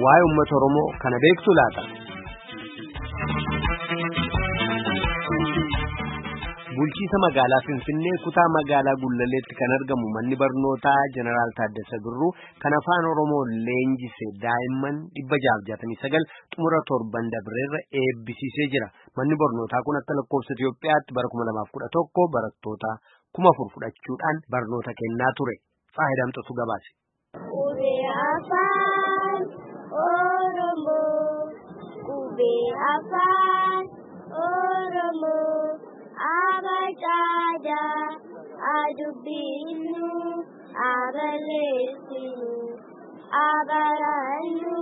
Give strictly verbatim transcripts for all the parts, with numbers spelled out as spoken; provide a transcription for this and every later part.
waa'ee uummata Oromoo kana beektu laata? Bulchiisa magaalaa Finfinnee kutaa magaalaa Gullalleetti kan argamu manni barnootaa Jeneraal Taaddasee Birruu kan afaan Oromoo leenjise daa'imman dhibba jaha jaatamii sagal xumura torban dabreerra eebbisiisee jira. Manni barnootaa kun akka lakkoofsa Itoophiyaatti bara kuma lamaaf kudha tokko barattoota kuma afur fudhachuudhaan barnoota kennaa ture. Faayidamtoota gabaase. Qubee afaan Oromoo, qubee afaan Oromoo, abajada adubbinu, abaleessinu, abarannu,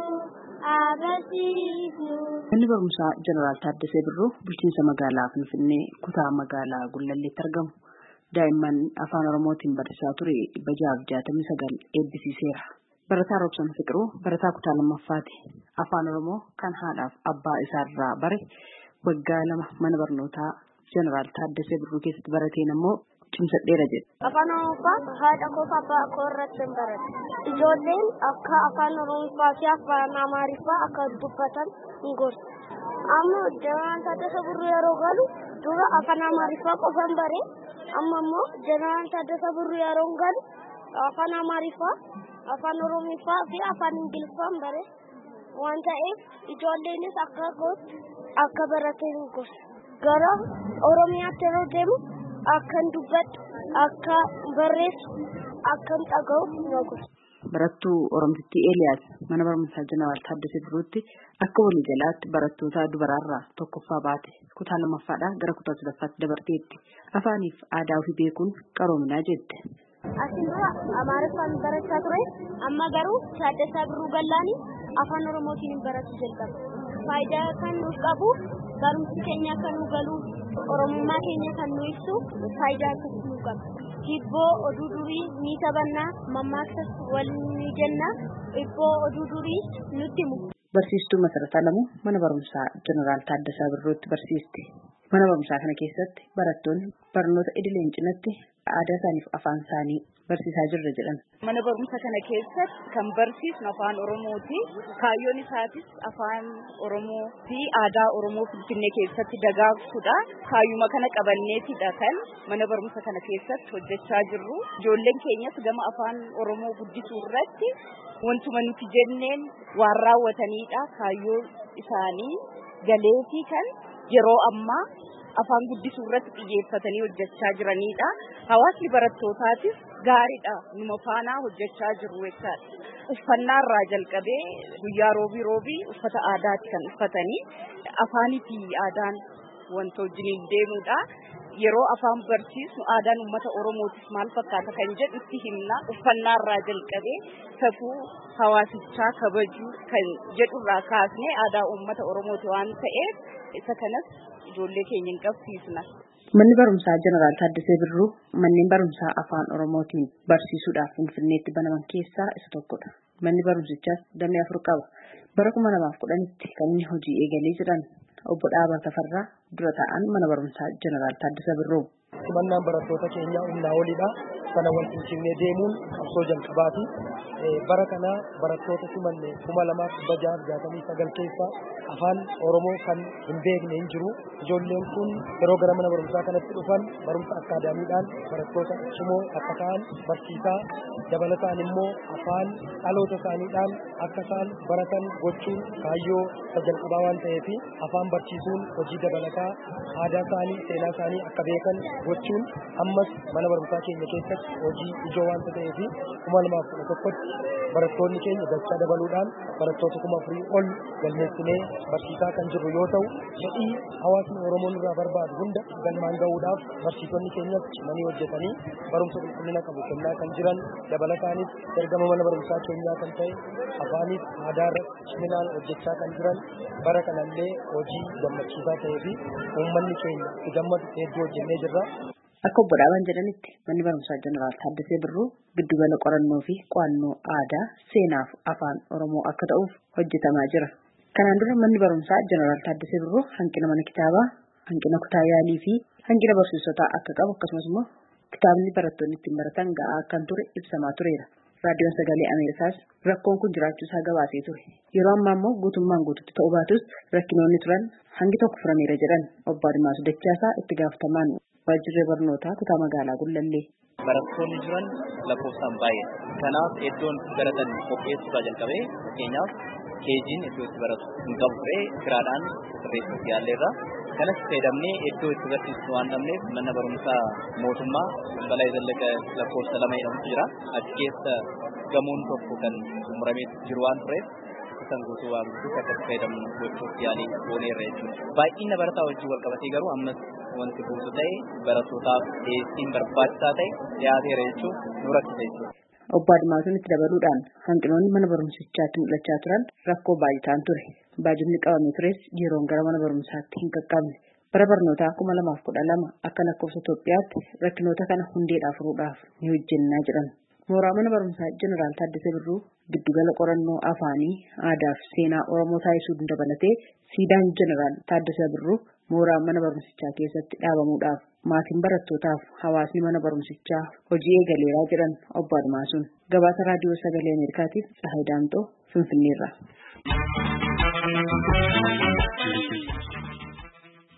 abasiisnu. Manni barumsaa Jeneraal Taaddasee Birruu bulchiinsa magaalaa Finfinnee kutaa magaalaa Gullalleetti argamu. Daa'imman afaan Oromootiin barsiisaa ture dhibba jaha jaatamii sagal eebbisiiseera. Barataa Roobsan Fiqiruu barataa kutaa lammaffaati. Afaan Oromoo kan haadhaaf abbaa isaarraa bare waggaa lama mana barnootaa Jeneraal Taaddasee Birruu keessatti barateen ammoo cimsadheera jedhe. Afaan Oromoo haadha koo fi abbaa koo irratti barate. Ijoolleen akka afaan Oromoo fi afaan Amaariffaa akka dubbatan ni gorsa. Amma Jeneraal Taaddasee Birruu yeroo galu dura afaan Amaariffaa qofan bare. Amma immoo Jeneraal Taaddasee Birruu yeroo galu afaan Amaariffaa, afaan Oromoo fi afaan Ingiliffaan bare. Waan ta'eef ijoolleenis akka gootu akka barateen gorsa. Gara Oromiyaatti yeroo deemu akkan dubbadhu, akka barreessu, akkan dhaga'u na gorsa. Barattuu Oromtittii Eeliyaas mana barumsaa Jeneraal Taaddasee Birruutti akka walii jalaatti barattoota dubaraarraa tokkoffaa baate kutaa lammaffaadhaa gara kutaa sadaffaatti dabarteetti. Afaaniif aadaa ofii beekuun qaroominaa jette. Asiin dura Amaariffaan barachaa ture, amma garuu Taaddasee Birruu gallaanii afaan Oromootiin barachuu jalqabe. Faayidaa kan nuuf qabu barumsi keenya kan nu galu, Oromummaa keenya kan nu ibsu faayidaa kan nuuf qabu. Hibboo oduu durii ni taphannaa, mammaaksas waliin ni jenna, hibboo oduu durii nutti himu. Barsiistuu Masarataa Lamuu mana barumsaa Jeneraal Taaddasee Birruutti barsiiste. Mana barumsaa kana keessatti barattoonni barnoota idileen cinatti aadaa isaaniif afaan isaanii barsiisaa jirra jedhan. Mana barumsa kana keessatti kan barsiisnu afaan Oromooti. Kaayyoon isaatis afaan Oromoo fi aadaa Oromoo Finfinnee keessatti dagaagsuudha. Kaayyuma kana qabanneetidha kan mana barumsa kana keessatti hojjechaa jirru. Ijoolleen keenyas gama afaan Oromoo guddisuu irratti wantuma nuti jenneen waan raawwatanidha. Kaayyoo isaanii galeetii kan yeroo ammaa afaan guddisuu irratti xiyyeeffatanii hojjechaa jiranidha. Hawaasni barattootaatiif gaariidha. Numa faanaa hojjechaa jiru jechaadha. Uffannaa irraa jalqabee guyyaa roobii roobii uffata aadaati kan uffatanii afaanii fi aadaan wanta wajjiniin deemudha. Yeroo afaan barsiisnu aadaan uummata Oromootis maal fakkaata kan jedhu itti himna. Uffannaa irraa jalqabee safuu hawaasichaa kabajuu kan jedhurraa kaasnee aadaa uummata Oromooti waan ta'eef isa kanas ijoollee keenya hin qabsiisna. Manni barumsaa Jeneraal Taaddasee Birruu manneen barumsaa afaan Oromootiin barsiisuudhaaf Finfinneetti banaman keessaa isa tokkodha. Manni barumsichaas damee afur qaba. Bara kuma lamaaf kudhanitti kan inni hojii eegalee jiran obbo Dhaabaa Tafarraa dura ta'an mana barumsaa Jeneraal Taaddasee Birruu. Simannaan barattoota keenyaa humnaa olidha. Sana wal finfinnee deemuun qabsoo jalqabaati. Bara kana barattoota simanne kuma lamaaf dhibba jaha jaatamii sagal keessa afaan Oromoo kan hin beekne hin jiru. Ijoolleen kun yeroo gara mana barumsaa kanatti dhufan barumsa akkaadaamiidhaan barattoota cimoo akka ta'an barsiisaa dabalataan immoo afaan dhaloota isaaniidhaan akka isaan baratan gochuun kaayyoo jalqabaa waan ta'eef afaan barsiisuun hojii dabalataa aadaa isaanii seenaa isaanii akka beekan gochuun ammas mana barumsaa keenya keessatti hojii ijoo waan ta'eef kuma lamaaf kudha tokkotti barattoonni keenya dachaa dabaluudhaan barattoota kuma afurii ol galmeessinee barsiisaa kan jirru yoo ta'u fedhii hawaasni Oromoon irraa barbaadu hunda galmaan gahuudhaaf barsiisonni keenyas cimanii hojjetanii barumsa qulqullina qabu kennaa kan jiran dabalataanis ergama mana barumsaa keenyaa kan ta'e afaaniif aadaa irratti ciminaan hojjechaa kan jiran bara kanallee hojii gammachiisaa ta'ee fi uummanni keenya itti gammadu hedduu hojjennee jirra. Akka obbo Dhaabaan jedhanitti manni barumsaa Jeneraal Taaddasee Birruu giddugala qorannoo fi qo'annoo aadaa seenaaf afaan Oromoo akka ta'uuf hojjetamaa jira. Kanaan dura manni barumsaa Jeneraal Taaddasee Birruu hanqina mana kitaabaa, hanqina kutaa yaalii fi hanqina barsiisotaa akka qabu akkasumas immoo kitaabni barattoonni ittiin baratan ga'aa kan ture ibsamaa tureera. raadiyoon sagalee Ameerikaas rakkoon kun jiraachuu isaa gabaasee ture. Yeroo ammaa immoo guutummaan guututti ta'uu baatus rakkinoonni turan hangi tokko furameera jedhan obbo Admaasuu Dachaasaa itti gaafatamaan waajjirri barnootaa kutaa magaalaa Gullallee. Barattoonni jiran lakkoofsaan baay'ee. Kanaaf iddoon baratan qopheessuudhaa jalqabee fakkeenyaaf keejiin iddoo itti baratu hin qabu ture kiraadhaan sirreessuuf yaalleerra. Kanas fayyadamnee iddoo itti barsiisnu waan dhabneef mana barumsaa mootummaa balaa Zallaqa lakkoofsa lama jedhamutu jira. Achi keessa gamoon tokko kan xumuramee jiru waan tureef kan guutuu waan guutuuf akka itti fayyadamnu gochuuf yaalii gooneerra jechuudha. Baay'ina barataa wajjin wal qabatee garuu ammas wanti guutuu ta'e barattootaaf dhiyeessiin barbaachisaa ta'e dhiyaateera jechuun nu rakkisa jechuudha. Obbo Admaasuun itti dabaluudhaan hanqinoonni mana barumsichaatti mul'achaa turan rakkoo baay'ataan ture. Baajjinni qabamee tures yeroon gara mana barumsaatti hin qaqqabne. Bara barnootaa kuma lamaaf kudha lama akka lakkoofsa Itoophiyaatti rakkinoota kana hundeedhaa furuudhaaf ni hojjennaa jedhan. Mooraa mana barumsaa Jeneraal Taaddasee Birruu giddugala qorannoo afaanii aadaa fi seenaa Oromoo taasisuu dabalatee siidaan Jeneraal Taaddasee Birruu mooraa mana barumsichaa keessatti dhaabamuudhaaf maatiin barattootaaf hawaasni mana barumsichaa hojii eegaleeraa jedhan obbo Admaasuun. Gabaasa raadiyoo sagalee Ameerikaatiif Tsahaay Daamxoo Finfinneerraa.